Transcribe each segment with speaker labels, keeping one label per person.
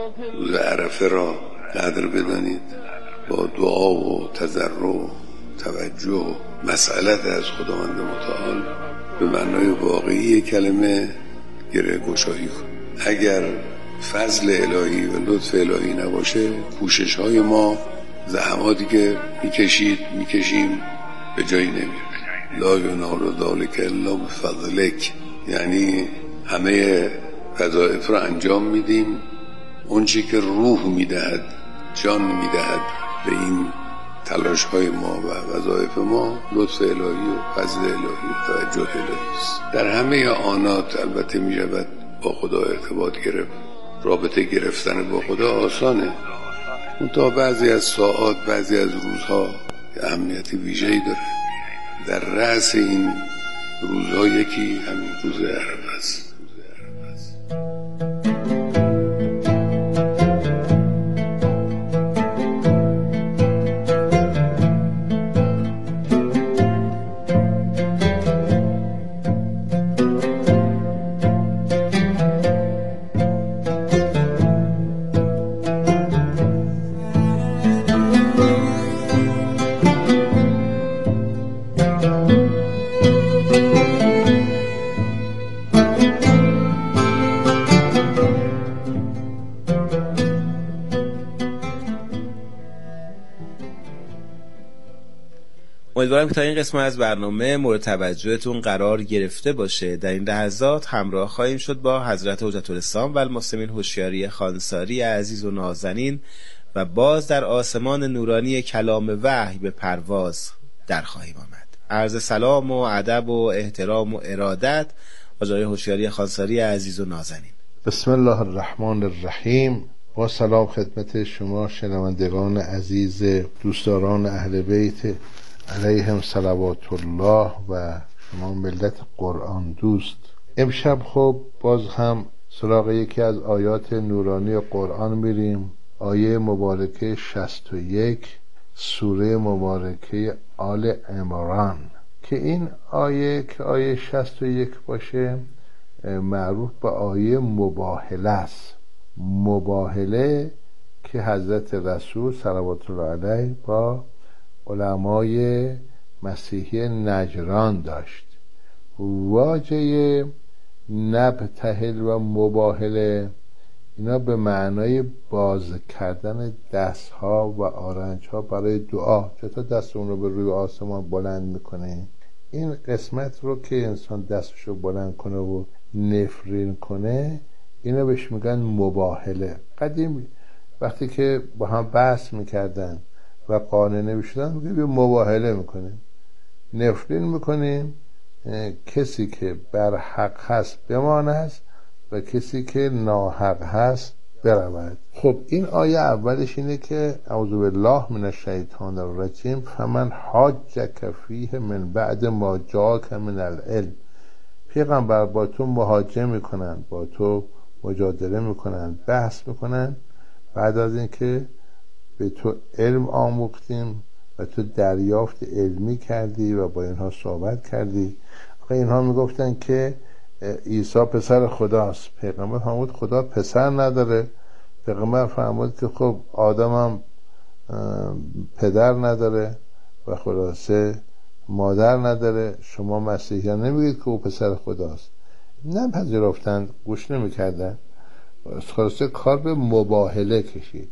Speaker 1: روز عرفه را قدر بدانید، با دعا و تضرع و توجه و مسئلت از خداوند متعال به معنای واقعی کلمه گره گشایی کنید. اگر فضل الهی و لطف الهی نباشه، کوشش های ما، زحماتی که میکشیم به جایی نمیره. لا ینال ذلک الا بفضلک، یعنی همه وظایف رو انجام میدیم، اون چی که روح میدهد، جان میدهد به این تلاش های ما و وظایف ما، لطف الهی و فضل الهی و توجه الهی است. در همه آنات البته میشود با خدا ارتباط گرفت. رابطه گرفتن با خدا آسانه، منتها بعضی از ساعات، بعضی از روزها اهمیت ویژه‌ای داره. در رأس این روزها یکی همین روز عرفه است.
Speaker 2: امیدوارم که تا این قسمت از برنامه مورد توجهتون قرار گرفته باشه. در این لحظات همراه خواهیم شد با حضرت حجت الاسلام و المسلمین هوشیاری خانساری عزیز و نازنین و باز در آسمان نورانی کلام وحی به پرواز در خواهیم آمد. عرض سلام و ادب و احترام و ارادت با جای هوشیاری خانساری عزیز و نازنین.
Speaker 3: بسم الله الرحمن الرحیم. با سلام خدمت شما شنوندگان عزیز، دوستداران اهل بیت علیهم صلوات الله و شما ملت قرآن دوست. امشب خب باز هم سراغ یکی از آیات نورانی قرآن میریم. آیه مبارکه 61 سوره مبارکه آل عمران، که این آیه که آیه 61 باشه معروف به آیه مباهله است. مباهله که حضرت رسول صلوات الله علیه با علمای مسیحی نجران داشت. واژه نبتهل و مباهله اینا به معنای باز کردن دستها و آرنجها برای دعا. چطور دست اون رو به روی آسمان بلند میکنه؟ این قسمت رو که انسان دستشو بلند کنه و نفرین کنه، اینا بهش میگن مباهله. قدیم وقتی که با هم بحث میکردن و قانع نمیشدن میگه مباهله میکنیم، نفرین میکنیم، کسی که بر حق هست بماند و کسی که ناحق هست برود. خب این آیه اولش اینه که اعوذ بالله من الشیطان الرجیم فمن حاجک فیه من بعد ما جاءک من العلم. پیغمبر با تو محاجه میکنن، با تو مجادله میکنن، بحث میکنن بعد از اینکه به تو علم آموختیم و تو دریافت علمی کردی و با اینها صحبت کردی. اینها میگفتن که عیسی پسر خداست. پیغمبر فرمود خدا پسر نداره. پیغمبر فرمود که خب آدم هم پدر نداره و خلاصه مادر نداره. شما مسیحیان نمیگید که او پسر خداست. نپذیرفتند، گوش نمیکردن. خلاصه کار به مباهله کشید.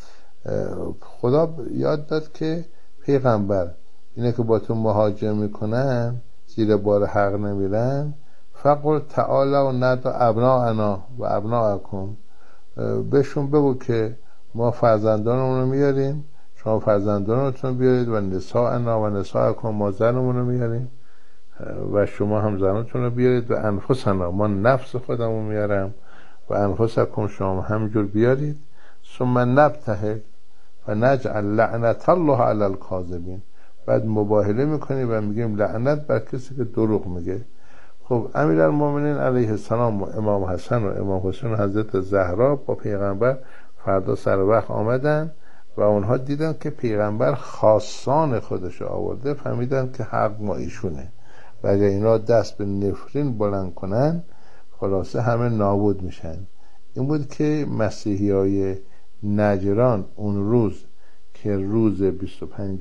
Speaker 3: خدا یاد داد که پیغمبر اینه که با تو مهاجم میکنن، زیر بار حق نمیرن، فقل تعالی و ندع ابناءنا و ابناءکم. بهشون بگو که ما فرزندانمون رو میاریم، شما فرزندانتون بیارید، و نساءنا و نساءکم، ما زنمون رو میاریم و شما هم زنتون رو بیارید، و انفسنا، ما نفس خودمون میارم، و انفسکم، شما همجور بیارید. ثم نبتهل و نجعل لعنت الله علی الکاذبین. بعد مباهله میکنیم و میگیم لعنت بر کسی که دروغ میگه. خب امیرالمومنین علیه السلام و امام حسن و امام حسین و حضرت زهرا با پیغمبر فردا سر وقت آمدن و اونها دیدن که پیغمبر خاصان خودش آورده، فهمیدن که حق ما ایشونه و اگر اینا دست به نفرین بلند کنن خلاصه همه نابود میشن. این بود که مسیحیای نجران اون روز که روز 25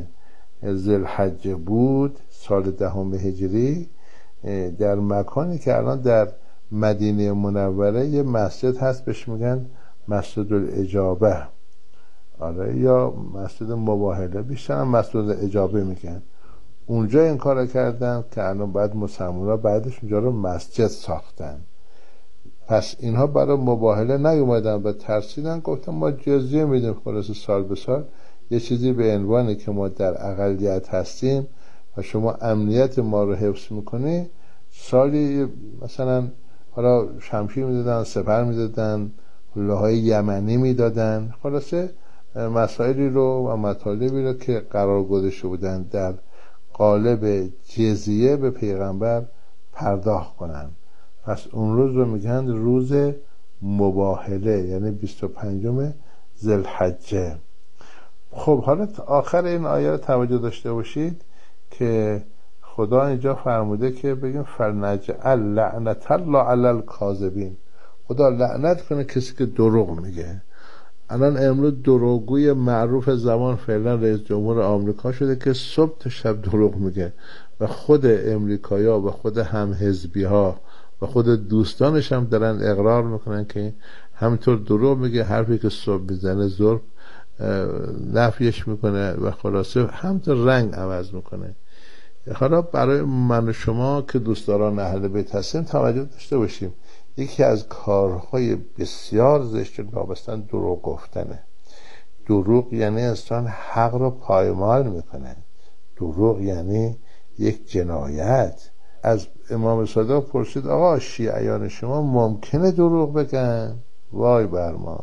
Speaker 3: ذوالحجه بود سال 10 هجری، در مکانی که الان در مدینه منوره یه مسجد هست بهش میگن مسجد الاجابه، آره، یا مسجد مباهله، بیشتر هم مسجد الاجابه میگن. اونجا این کار کردن که الان بعد مسلمان‌ها بعدش اونجا رو مسجد ساختن. پس اینها برای مباهله نیومدن و ترسیدن، گفتن ما جزیه میدیم خلاص سال به سال یه چیزی به عنوانی که ما در اقلیت هستیم و شما امنیت ما رو حفظ میکنی، سالی مثلا حالا شمشیر میدادن، سپر میدادن، لوهای یمنی میدادن، خلاصه مسائلی رو و مطالبی رو که قرار گذاشته بودن در قالب جزیه به پیغمبر پرداخت کنن. پس اون روز رو میگن روز مباهله، یعنی 25 ذوالحجه. خب حالا آخر این آیه رو توجه داشته باشید که خدا اینجا فرموده که بگیم فلنجعل لعنت الله علی الکاذبین، خدا لعنت کنه کسی که دروغ میگه. الان امروز دروغگوی معروف زمان فعلا رئیس جمهور آمریکا شده که صبح تا شب دروغ میگه و خود امریکایا و خود هم حزبی ها و خود دوستانش هم دارن اقرار میکنن که همینطور دروغ میگه، حرفی که صبح میزنه ظهر نفیش میکنه و خلاصه همینطور رنگ عوض میکنه. حالا برای من و شما که دوستداران اهل بیت هستیم توجه داشته باشیم، یکی از کارهای بسیار زشت وابستن دروغ گفتنه. دروغ یعنی انسان حق رو پایمال میکنه، دروغ یعنی یک جنایت. از امام صادق پرسید آقا شیعیان شما ممکنه دروغ بگن؟ وای بر ما،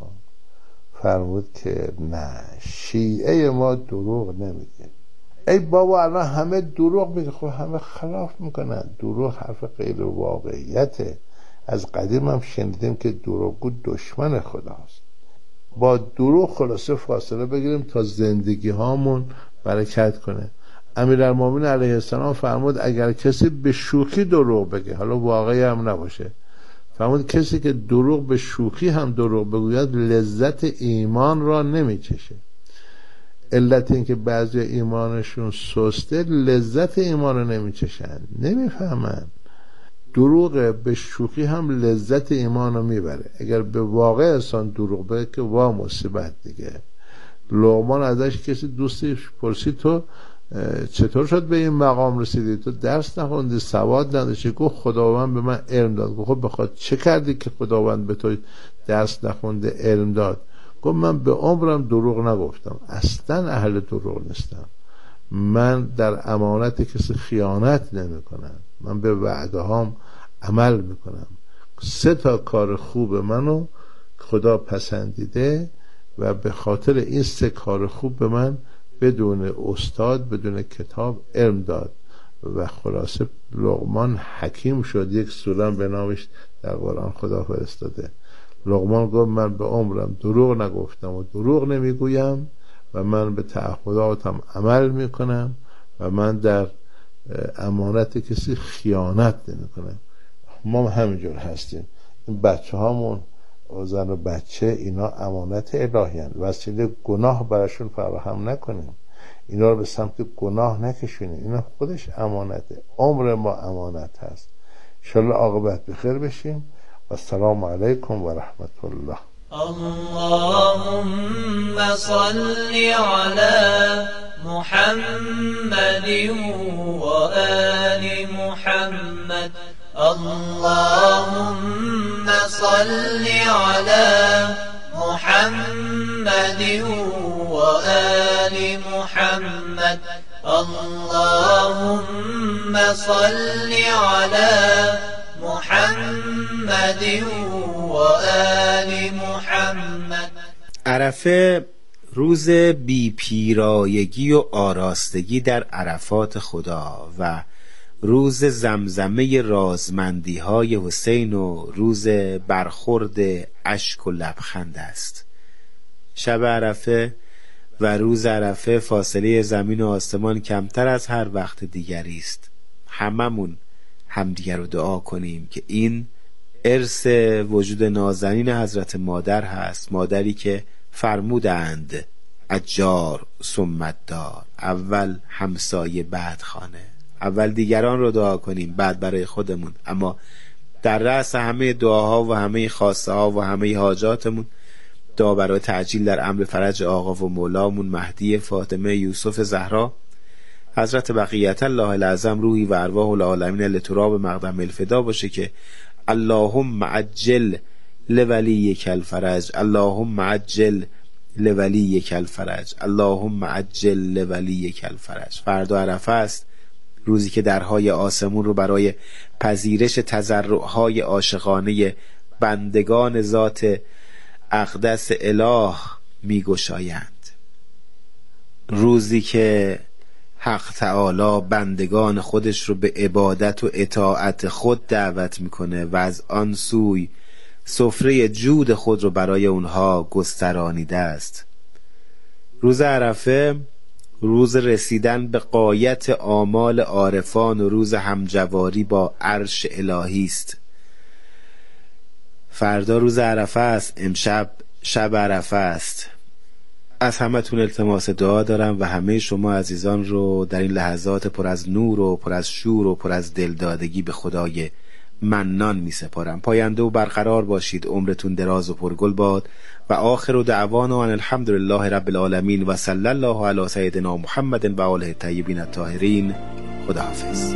Speaker 3: فرمود که نه، شیعه ما دروغ نمیگه. ای بابا الان همه دروغ میگه، خب همه خلاف میکنن، دروغ حرف غیر واقعیته. از قدیم هم شنیدیم که دروغگو دشمن خداست. با دروغ خلاصه فاصله بگیریم تا زندگی هامون برکت کنه. امیرالمومنین علیه السلام فرمود اگر کسی به شوخی دروغ بگه، حالا واقعی هم نباشه، فرمود کسی که دروغ به شوخی هم دروغ بگوید لذت ایمان را نمیچشه. علت این که بعضی ایمانشون سسته، لذت ایمان رو نمیچشن، نمیفهمن. دروغ به شوخی هم لذت ایمان رو میبره. اگر به واقع انسان دروغ بگه که وا مصیبت دیگه. لقمان ازش کسی دوستش پرسید تو چطور شد به این مقام رسیدی؟ تو درس نخوندی، سواد نداشتی؟ گفت خداوند به من علم داد. گفت خب بخواد چه کردی که خداوند به تو درس نخونده علم داد؟ گفت من به عمرم دروغ نگفتم، اصلا اهل دروغ نیستم، من در امانت کسی خیانت نمی کنم، من به وعده هام عمل میکنم. 3 کار خوب منو خدا پسندیده و به خاطر این 3 کار خوب به من بدون استاد بدون کتاب علم داد و خلاصه لقمان حکیم شد. یک سوره به نامش در قرآن خدا فرستاده. لقمان گفت من به عمرم دروغ نگفتم و دروغ نمیگویم و من به تعهداتم عمل میکنم و من در امانت کسی خیانت نمیکنم. ما همینجور هستیم. این بچه هامون زن و بچه اینا امانت الهی هستند، وسیله گناه براشون فراهم نکنیم، اینا رو به سمت گناه نکشونیم، اینا خودش امانته، عمر ما امانت هست. انشالله عاقبت بخیر بشیم و السلام علیکم و رحمت الله.
Speaker 4: اللهم صل على محمد وآل محمد. اللهم صل على محمد وآل محمد. اللهم صل على محمد وآل محمد.
Speaker 2: عرفه روز بی پیرایگی و آراستگی در عرفات خدا و روز زمزمه رازمندی های حسین و روز برخورد اشک و لبخند است. شب عرفه و روز عرفه فاصله زمین و آسمان کمتر از هر وقت دیگری است. هممون همدیگر رو دعا کنیم که این ارث وجود نازنین حضرت مادر هست، مادری که فرمودند اجار ثم دار، اول همسایه بعد خانه، اول دیگران رو دعا کنیم بعد برای خودمون. اما در رأس همه دعاها و همه خواسته ها و همه حاجاتمون دعا برای تعجیل در امر فرج آقا و مولامون مهدی فاطمه یوسف زهرا حضرت بقیت الله الاعظم روحی و ارواح العالمین لتراب مقدم الفدا باشه که اللهم عجل لولیک الفرج، اللهم عجل لولیک الفرج، اللهم عجل لولیک الفرج. فردا عرفه است، روزی که درهای آسمون رو برای پذیرش تضرعهای عاشقانه بندگان ذات اقدس اله می گشایند، روزی که حق تعالی بندگان خودش رو به عبادت و اطاعت خود دعوت میکنه و از آن سوی سفره جود خود رو برای اونها گسترانیده است. روز عرفه روز رسیدن به غایت آمال عارفان و روز همجواری با عرش الهی است. فردا روز عرفه است، امشب شب عرفه است. از همتون التماس دعا دارم و همه شما عزیزان رو در این لحظات پر از نور و پر از شور و پر از دلدادگی به خدای منان می سپارم. پاینده و برقرار باشید، عمرتون دراز و پرگل باد و آخر دعوانا ان الحمدلله رب العالمین و صلی الله علی سیدنا محمد و آله الطیبین الطاهرین. خداحافظ.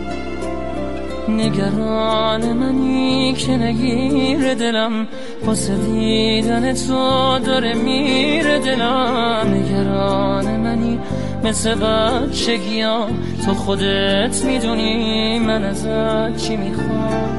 Speaker 5: نگران منی که نگیر دلم، واسه دیدن تو داره میره دلم. نگران منی مثل بچگیام، تو خودت میدونی من ازت چی میخوام.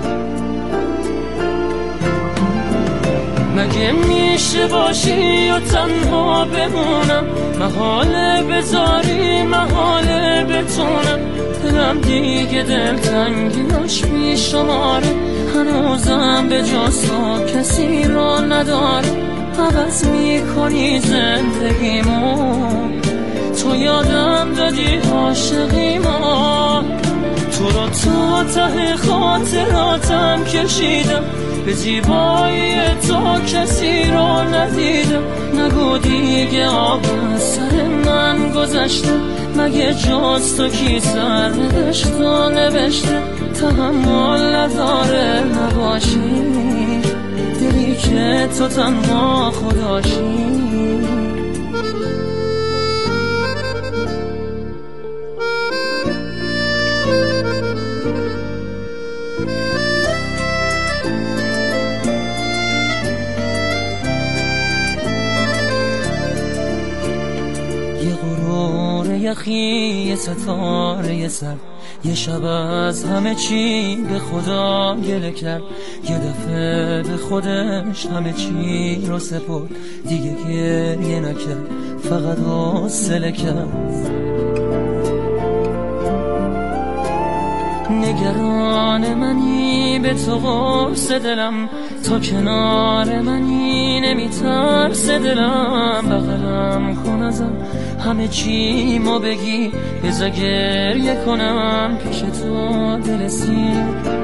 Speaker 5: مگه میشه باشی و تنها بمونم، محاله بذاری محاله بتونم. دلم دیگه دلتنگیاش بیشماره، هنوزم به جز تو کسی رو نداره. عوض میکنی زندگیمو، تو یادم دادی عاشقیمو. تو رو تا ته خاطراتم کشیدم، به زیبایی تو کسی رو ندیدم. نگو دیگه آب سر من گذشته، مگه جز تو کی سر نوشت و نوشته. تحمل نداره نباشی، دلی که تو تنها خداشی. یخی یه ستاره سر، یه شب از همه چی به خدا گله کرد. یه دفعه به خودش همه چی رو سپرد، دیگه گریه نکرد، فقط حوصله کرد. نگران منی به تو قرص دلم، تا کنار منی نمیترس دلم. بغلم کن ازم همه چی ما بگی، بذار گریه کنم پیش تو دل سیر.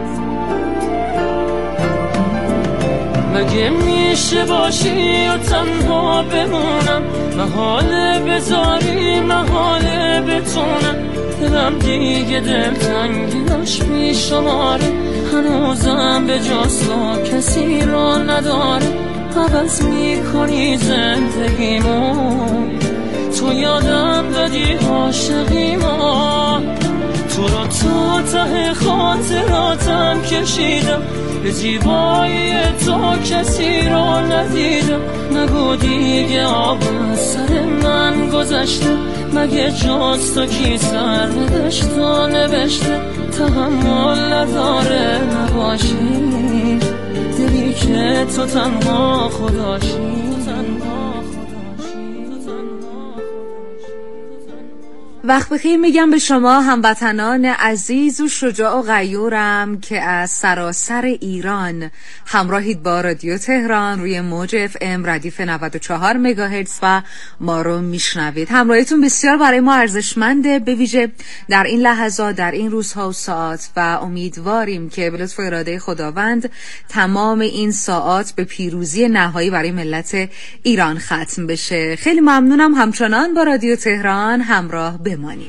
Speaker 5: مگه میشه باشی و تنها بمونم، محاله بذاری محاله بتونم. دلم دیگه دلتنگیاش بیشماره، هنوزم به جز تو کسی رو نداره. عوض میکنی زندگیمو، تو یادم دادی عاشقیمو. تو رو تا ته خاطراتم کشیدم، به زیبایی تو کسی رو ندیدم. نگو دیگه آب سر من گذشته، مگه جز تو کی سر نوشت و نوشته. تحمل نداره نباشی، دلی که تو تنها خداشی.
Speaker 6: وقت بخیر میگم به شما هموطنان عزیز و شجاع و غیورم که از سراسر ایران همراهید با رادیو تهران روی موج FM ردیف 94 مگاهرتز و ما رو میشنوید. همراهیتون بسیار برای ما ارزشمنده، به ویژه در این لحظات، در این روزها و ساعات، و امیدواریم که به لطف و اراده خداوند تمام این ساعات به پیروزی نهایی برای ملت ایران ختم بشه. خیلی ممنونم همچنان با رادیو تهران همراه بمانید.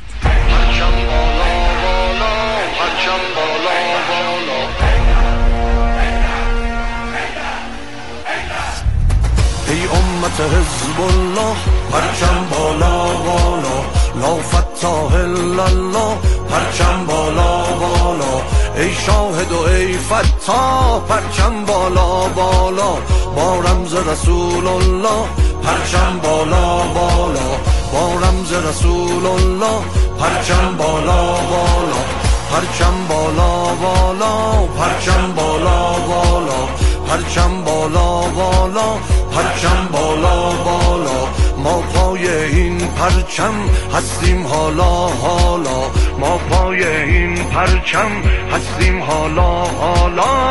Speaker 7: ای امت حزب الله پرچم بالا بالا، لا فتاح الا الله پرچم بالا بالا، ای شاهد و ای فتاح پرچم بالا بالا، با رمز رسول الله پرچم بالا بالا، با رمز رسول الله پرچم بالا بالا، پرچم بالا بالا، پرچم بالا بالا، پرچم بالا بالا، پرچم بالا بالا، ما پای این پرچم هستیم حالا حالا، ما پای این پرچم هستیم حالا حالا.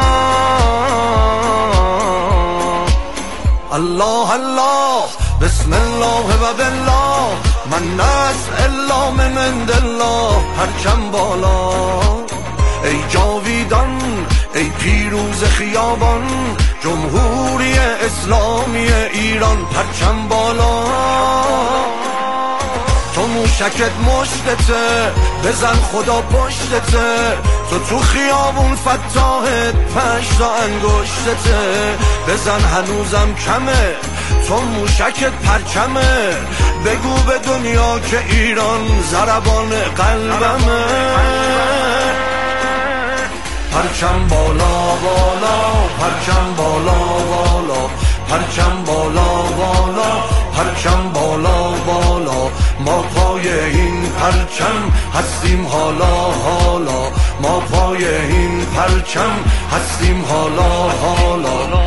Speaker 7: الله الله بسم الله و بالله، من نصر الا من عند الله پرچم بالا، ای جاویدان ای پیروز خیابان، جمهوری اسلامی ایران پرچم بالا، تو موشکت مشتته بزن خدا پشتته، تو خیابون فتاحت 5 تا انگشتته، بزن هنوزم کمه تو موشکت پرچمه، بگو به دنیا که ایران ضربان قلبمه، پرچم بالا بالا، پرچم بالا بالا، پرچم بالا بالا، پرچم بالا بالا، ما پای این پرچم هستیم حالا حالا، ما پای این پرچم هستیم حالا حالا.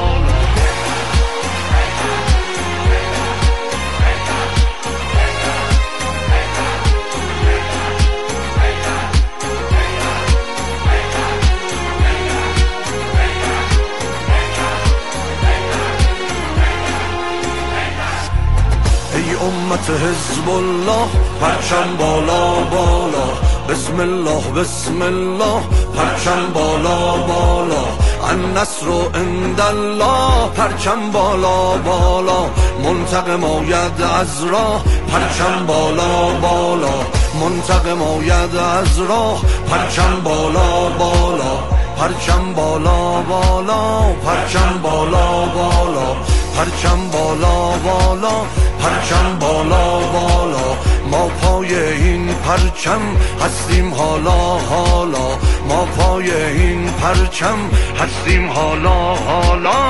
Speaker 7: امت حزب الله پرچم بالا بالا، بسم الله بسم الله پرچم بالا بالا، النصر عند الله پرچم بالا بالا، منتقم آید از راه پرچم بالا بالا، منتقم آید از راه پرچم بالا بالا، پرچم بالا بالا، پرچم بالا بالا، پرچم بالا بالا، پرچم بالا بالا، ما پای این پرچم هستیم حالا حالا، ما پای این پرچم هستیم حالا حالا.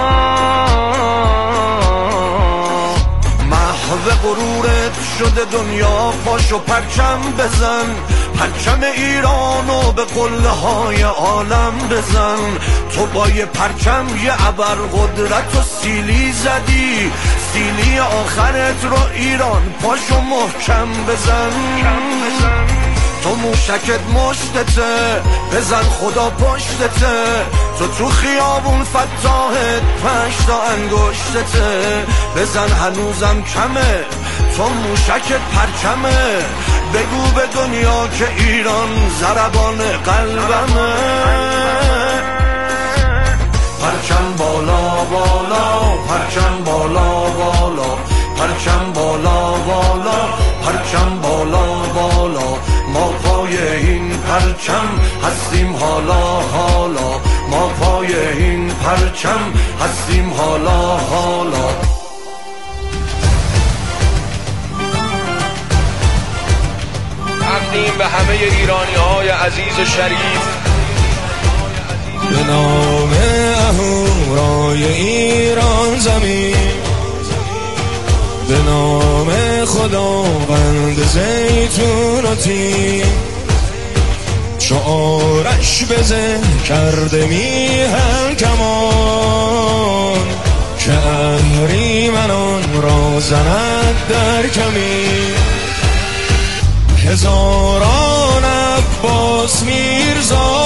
Speaker 7: محو غرورت شده دنیا، پاشو پرچم بزن، پرچم ایرانو به قله های عالم بزن، تو با یه پرچم یه ابر قدرت و سیلی زدی، سیلی آخرت رو ایران پاشو محکم بزن، تو موشکت مشتته بزن خدا پشتته، تو خیابون فتاحت 5 تا انگشتته، بزن هنوزم کمه تو موشکت پرچمه، بگو به دنیا که ایران ضربان قلبمه، پرچم بالا بالا، پرچم بالا بالا، پرچم بالا بالا، پرچم بالا بالا، ما پای این پرچم هستیم حالا حالا، ما پای این پرچم هستیم حالا حالا.
Speaker 8: تقدیم به همه ایرانی‌های عزیز و شریف،
Speaker 9: به نام اهورای ایران زمین، به نام خداوند زیتون و تین، شعارش بزه کرده میهن کمان، که اهریمنان را زند در کمین، هزاران عباس میرزا،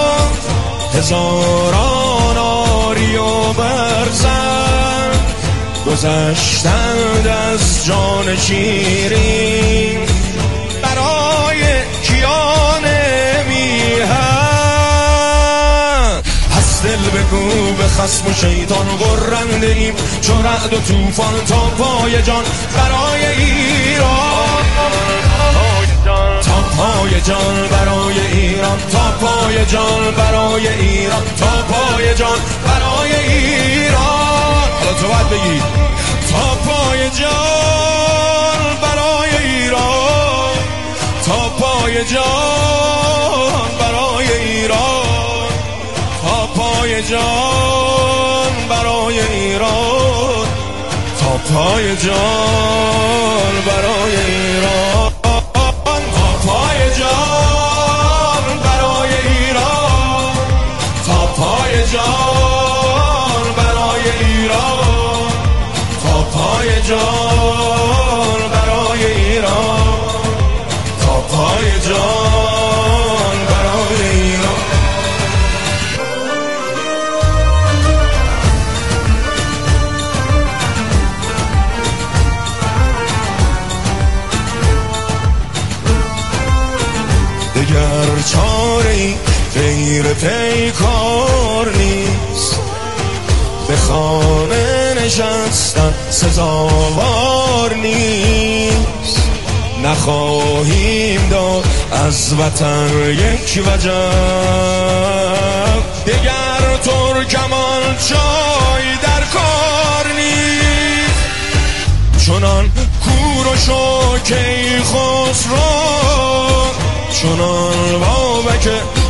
Speaker 9: هزاران آری و برزن گذشتند از جان شیرین برای کیان میهن. پس دل بگو به خصم و شیطان غرنده ایم چو رعد و طوفان تا پای جان برای ایران، تا پای جان برای ایران، تا پای جان برای ایران، تا پای جان برای ایران. حالا تو باید بگی تا پای جان برای ایران، تا پای جان برای ایران، تا پای جان برای ایران، تا پای جان برای ایران، تا پای جان برای ایران، تا پای جان برای ایران، تا پای جان برای ایران، تا پای جان برای ایران. دگر چاره‌ای غیر پیکار نیست، به خانه نشستن سزاوار نیست. نخواهیم داد از وطن یک وجب، دگر ترکمان جای در کار نیست. چنان کوروش و کیخسرو، چنان بابک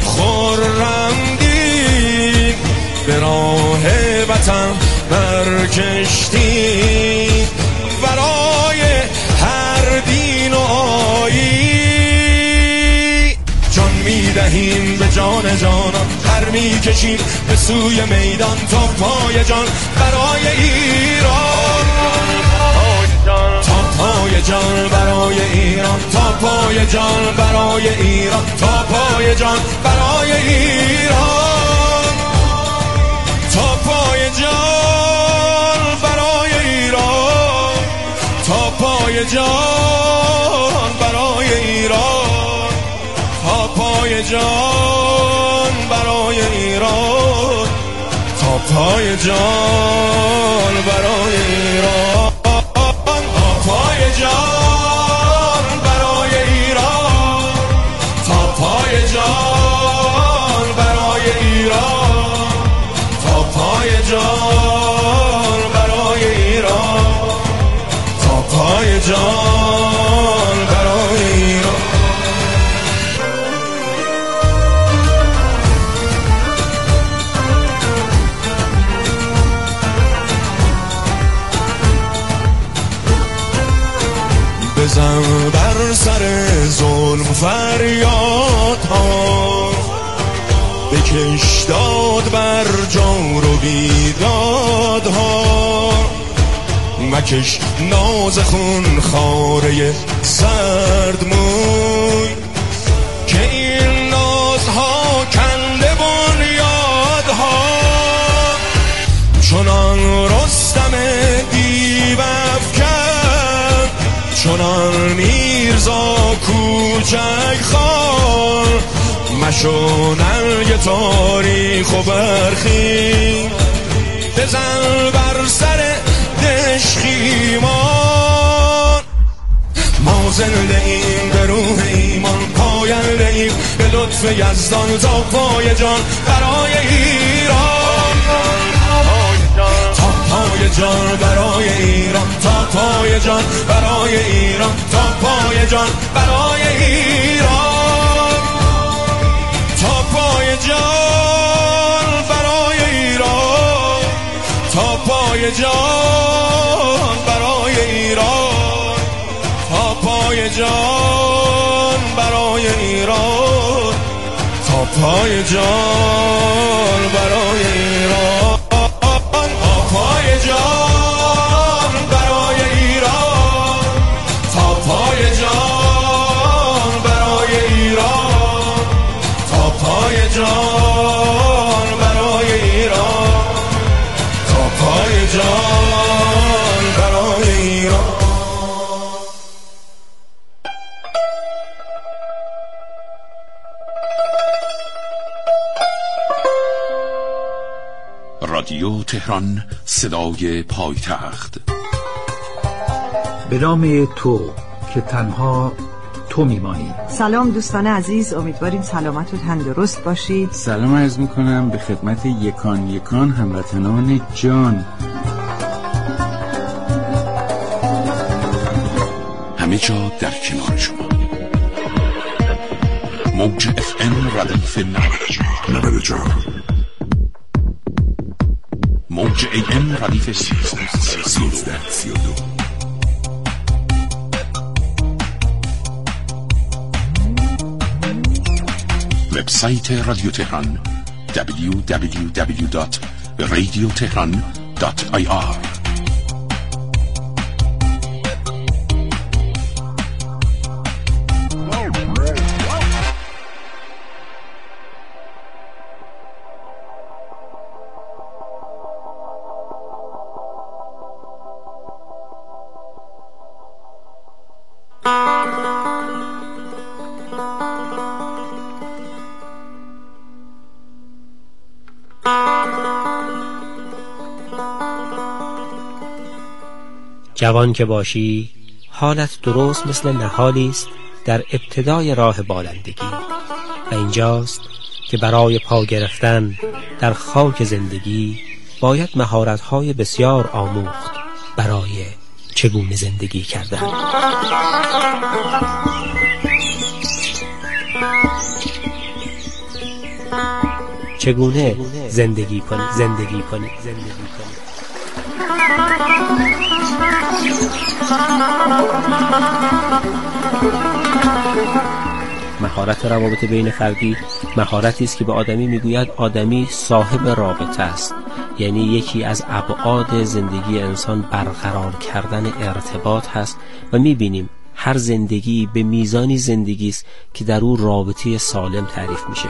Speaker 9: خرمدین به راه وطن برکشتیم برای هر دین و آیین. جان میدهیم به جان جانان، پر میکشیم به سوی میدان تا پای جان برای ایران، تا پای جان برای ایران، تا پای جان برای ایران، تا پای جان برای ایران، تا پای جان برای ایران، تا پای جان برای ایران، تا پای جان برای ایران، تا پای جان برای ایران، تا پای جان برای ایران، تا پای جان برای ایران، تا پای جان برای ایران، تا پای جان برای ایران. بزن بر سر ظلم فریاد ها، بکش داد بر جور و بیداد ها. مکش ناز خون خاره سرد موی که این نازها کنده بنیادها. چنان رستم دیو افکن، چنان میرزا کوچک خان، مشو ننگ تاریخ و برخی. بزن بر سر دشخیمان، ما زنده ایم به روح ایمان، پاینده ایم به لطف یزدان تا پای جان برای ایران، تا پای جان برای ایران، تا پای جان برای ایران، تا پای جان برای ایران، تا پای جان برای ایران، تا پای جان برای ایران، تا پای جان برای ایران، تا پای جان برای ایران، تا پای جان برای ایران، تا پای جان
Speaker 10: تهران، صدای پایتخت.
Speaker 11: به نام تو که تنها تو میمانی.
Speaker 12: سلام دوستان عزیز، امیدواریم سلامت و تندرست باشید.
Speaker 13: سلام عرض میکنم به خدمت یکان یکان هموطنان جان.
Speaker 10: همه جا در کنار شما. موج FM ردیف 94، موج AM ردیف 1332. وبسایت رادیو تهران www.radiotehran.ir.
Speaker 14: جوان که باشی حالت درست مثل نهالی است در ابتدای راه بالندگی و اینجاست که برای پا گرفتن در خاک زندگی باید مهارت‌های بسیار آموخت برای چگونه زندگی کردن. چگونه زندگی کنی. مهارت روابط بین فردی مهارتی است که به آدمی میگوید آدمی صاحب رابطه است، یعنی یکی از ابعاد زندگی انسان برقرار کردن ارتباط هست و میبینیم هر زندگی به میزانی زندگی است که در او رابطه سالم تعریف میشه.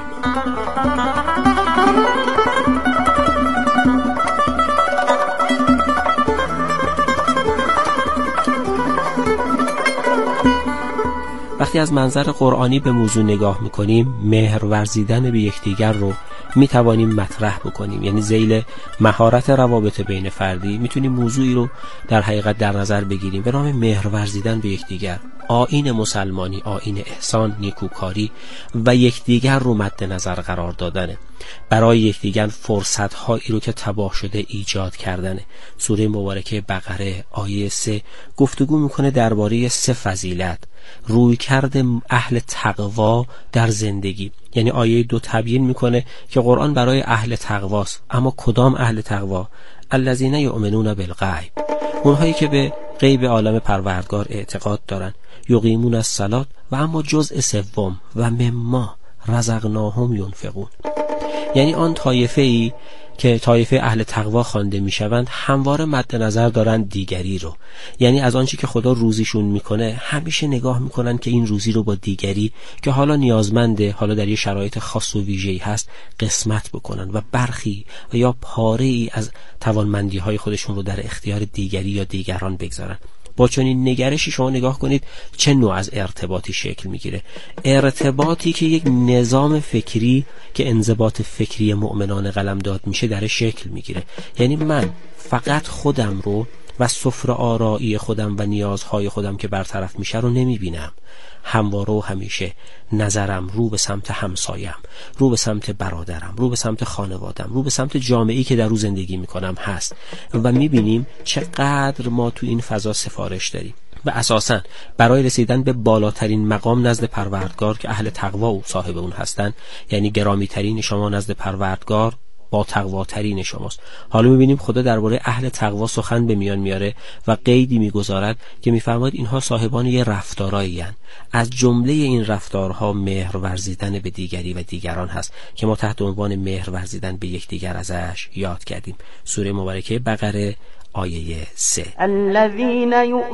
Speaker 14: وقتی از منظر قرآنی به موضوع نگاه میکنیم، مهر ورزیدن به یکدیگر رو میتوانیم مطرح بکنیم. یعنی ذیل مهارت روابط بین فردی میتونیم موضوعی رو در حقیقت در نظر بگیریم به نام مهر ورزیدن به یکدیگر. آیین مسلمانی، آیین احسان، نیکوکاری و یکدیگر رو مد نظر قرار دادنه. برای یکدیگر فرصت‌هایی رو که تباه شده ایجاد کردنه. سوره مبارکه بقره آیه 3 گفتگو میکنه درباره 3 فضیلت: رویکرد اهل تقوا در زندگی. یعنی آیه 2 تبیین میکنه که قرآن برای اهل تقواست، اما کدام اهل تقوا؟ الذین یؤمنون بالغیب، اونهایی که به غیب عالم پروردگار اعتقاد دارن. یقیمون الصلاة و اما جزء سوم و مما رزقناهم ینفقون، یعنی آن طایفه‌ای که طایفه اهل تقوا خوانده میشوند همواره مد نظر دارند دیگری رو. یعنی از آنچه که خدا روزیشون میکنه همیشه نگاه میکنن که این روزی رو با دیگری که حالا نیازمنده، حالا در یه شرایط خاص و ویژه‌ای هست، قسمت بکنن و برخی و یا پاره‌ای از توانمندی های خودشون رو در اختیار دیگری یا دیگران بگذارن. با چنین نگرشی شما نگاه کنید چه نوع از ارتباطی شکل میگیره. ارتباطی که یک نظام فکری که انضباط فکری مؤمنان قلمداد میشه در شکل میگیره. یعنی من فقط خودم رو و سفره آرایی خودم و نیازهای خودم که برطرف میشه رو نمیبینم. همواره و همیشه نظرم رو به سمت همسایم، رو به سمت برادرم، رو به سمت خانوادم، رو به سمت جامعه‌ای که در او زندگی میکنم هست و میبینیم چقدر ما تو این فضا سفارش داریم. و اساساً برای رسیدن به بالاترین مقام نزد پروردگار که اهل تقوا و صاحب اون هستن، یعنی گرامی ترین شما نزد پروردگار با تقواترین شماست. حالا میبینیم خدا درباره اهل تقوا سخن به میان میاره و قیدی میگذارد که میفرماید اینها صاحبان یه رفتارایی هستند. از جمله این رفتارها مهر ورزیدن به دیگری و دیگران هست که ما تحت عنوان مهر ورزیدن به یکدیگر ازش یاد کردیم. سوره مبارکه بقره آیه 3.